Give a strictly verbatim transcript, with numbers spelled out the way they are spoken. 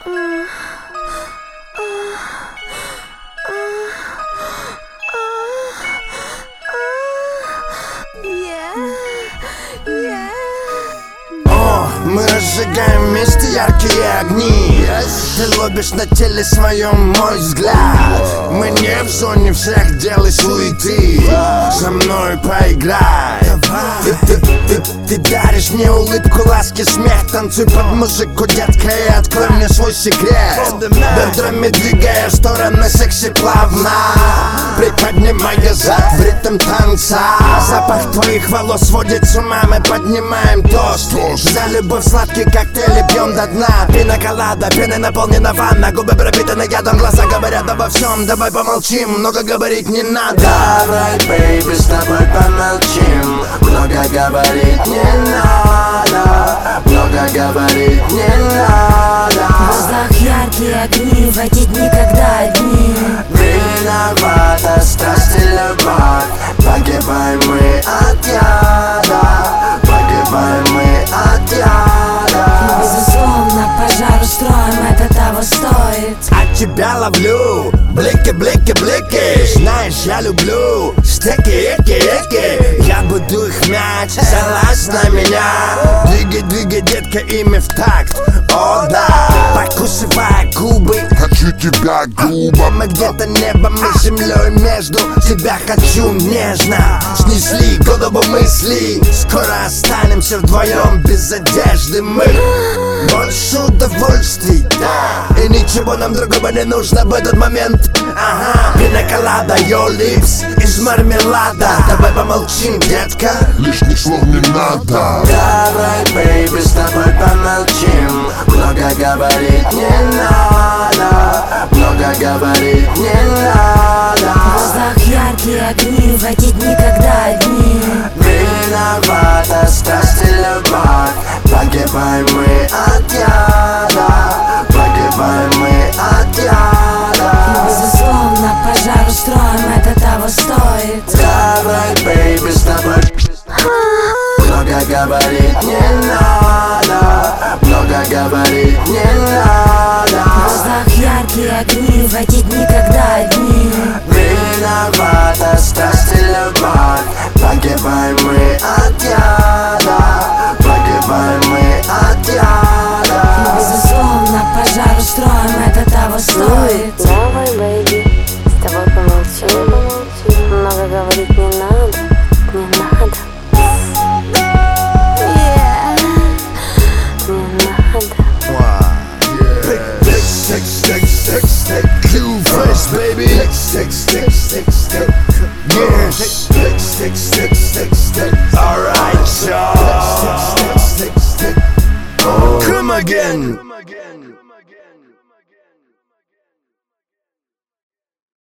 Мы разжигаем вместе яркие огни. Ты ловишь на теле своем мой взгляд. Мы не в зоне всех дел и суеты. Со мной поиграй. Ты, ты, ты, ты даришь мне улыбку, ласки, смех. Танцуй под музыку, детка, и открой мне свой секрет. Бедрами двигая в стороны секси плавно, приподнимая зад в ритм танца. Запах твоих волос сводит с ума. Мы поднимаем тост за любовь, сладкий коктейль пьем до дна. Пина-колада, пеной наполнена ванна. Губы пропитаны ядом, глаза говорят обо всем. Давай помолчим, много говорить не надо. Давай, бэйби, с тобой помолчим. Много говорить не надо. Много говорить не надо. В глазах яркие огни, в эти дни, когда одни. Виновата страсть и любовь. Погибаем мы от яда. Погибаем мы от яда. Безусловно, пожар устроим, это того стоит. От тебя ловлю блики, блики, блики. Знаешь, я люблю стеки, эки, эки. Я буду их мять, залазь на меня. Двигай, двигай, детка, ими в такт. О да, покусывая губы. Хочу тебя грубо. Мы где-то небом и землей между. Тебя хочу нежно. Снесли голову мысли. Скоро останемся вдвоем без одежды. Мы больше удовольствий, да. И ничего нам другого не нужно в этот момент. Ага, пина-колада, your lips из мармелада. Давай помолчим, детка. Лишних слов не надо. Давай, бэйби, с тобой помолчим. Много говорить не надо. Много говорить не надо. В глазах яркие огни, в эти дни, когда одни. Виновата страсть и любовь. Погибаем мы от яда. Погибаем мы от яда. Безусловно, пожар устроим, это того стоит. Давай, бэйби, с тобой много говорить не надо. Много говорить не надо. В глазах яркие огни, в эти дни, когда одни. Виновата страсть и любовь. Погибаем мы от яда. Погибаем мы от яда. Безусловно, пожар устроим, это того стоит. Давай, бэйби, с тобой помолчим. Много говорить не надо, не надо. Yeah. Не надо. Stick, stick, stick, stick, you first, baby. Stick, stick, stick, stick, yeah. Stick, stick, stick, stick, stick. Alright, y'all. Stick, stick, stick, stick. Come again.